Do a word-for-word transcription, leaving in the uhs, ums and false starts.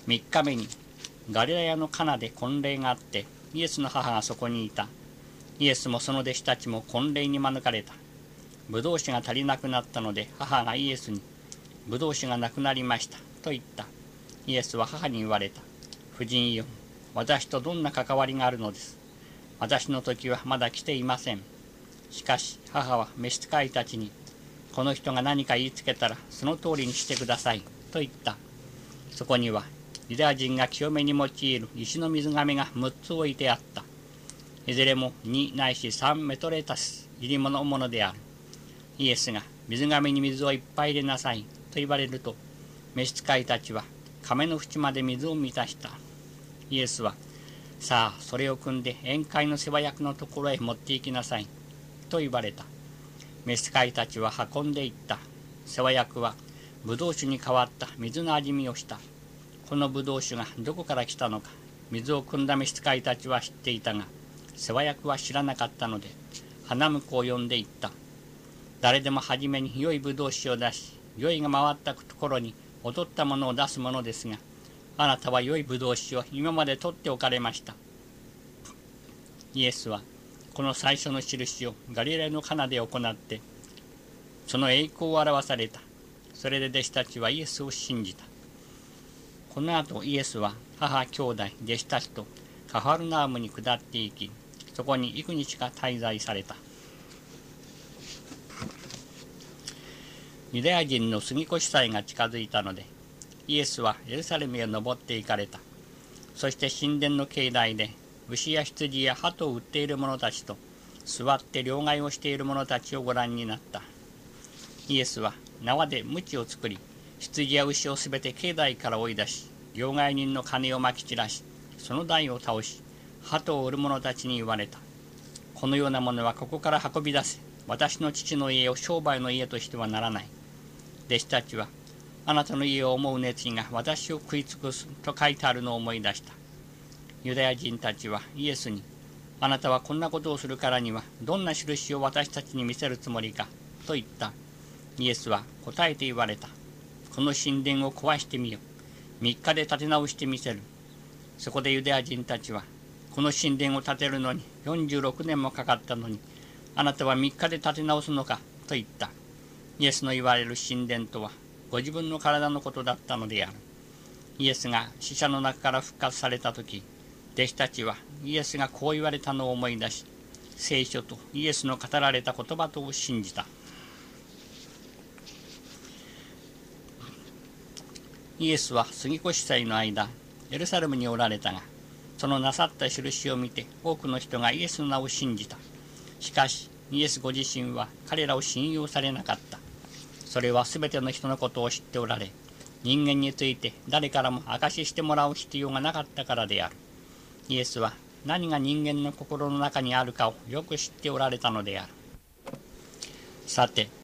みっかめにガリラヤのカナで婚礼があって、イエスの母がそこにいた。イエスもその弟子たちも婚礼に招かれた。ブドウ酒が足りなくなったので、母がイエスに、ブドウ酒がなくなりましたと言った。イエスは母に言われた。夫人よ、私とどんな関わりがあるのです。私の時はまだ来ていません。しかし母は召使いたちに、この人が何か言いつけたらその通りにしてくださいと言った。そこにはユダヤ人が清めに用いる石の水がめがむっつ置いてあった。いずれもにないしさんメトレタス入り物ものである。イエスが水がめに水をいっぱい入れなさいと言われると、召使いたちは亀の縁まで水を満たした。イエスは、さあそれを汲んで宴会の世話役のところへ持って行きなさいと言われた。召使いたちは運んでいった。世話役はブドウ酒に変わった水の味見をした。このブドウ酒がどこから来たのか、水を汲んだ召使いたちは知っていたが、世話役は知らなかったので、花婿を呼んでいった。誰でも初めに良いブドウ酒を出し、酔いが回ったところに劣ったものを出すものですが、あなたは良いブドウ酒を今まで取っておかれました。イエスはこの最初の印をガリラヤのカナで行って、その栄光を表された。それで弟子たちはイエスを信じた。この後イエスは母、兄弟、弟子たちとカファルナウムに下っていき、そこに幾日か滞在された。ユダヤ人の杉越祭が近づいたので、イエスはエルサレムへ登って行かれた。そして神殿の境内で牛や羊や鳩を売っている者たちと座って両替をしている者たちをご覧になった。イエスは縄で鞭を作り、羊や牛をすべて境内から追い出し、両替人の金をまき散らし、その台を倒し、鳩を売る者たちに言われた。このようなものはここから運び出せ。私の父の家を商売の家としてはならない。弟子たちは、あなたの家を思う熱意が私を食い尽くすと書いてあるのを思い出した。ユダヤ人たちはイエスに、あなたはこんなことをするからにはどんな印を私たちに見せるつもりかと言った。イエスは答えて言われた。この神殿を壊してみよ。三日で建て直してみせる。そこでユダヤ人たちは、この神殿を建てるのによんじゅうろくねんもかかったのに、あなたは三日で建て直すのかと言った。イエスの言われる神殿とは、ご自分の体のことだったのである。イエスが死者の中から復活されたとき、弟子たちはイエスがこう言われたのを思い出し、聖書とイエスの語られた言葉とを信じた。イエスは杉越祭の間、エルサレムにおられたが、そのなさった印を見て多くの人がイエスの名を信じた。しかし、イエスご自身は彼らを信用されなかった。それはすべての人のことを知っておられ、人間について誰からも証ししてもらう必要がなかったからである。イエスは何が人間の心の中にあるかをよく知っておられたのである。さて、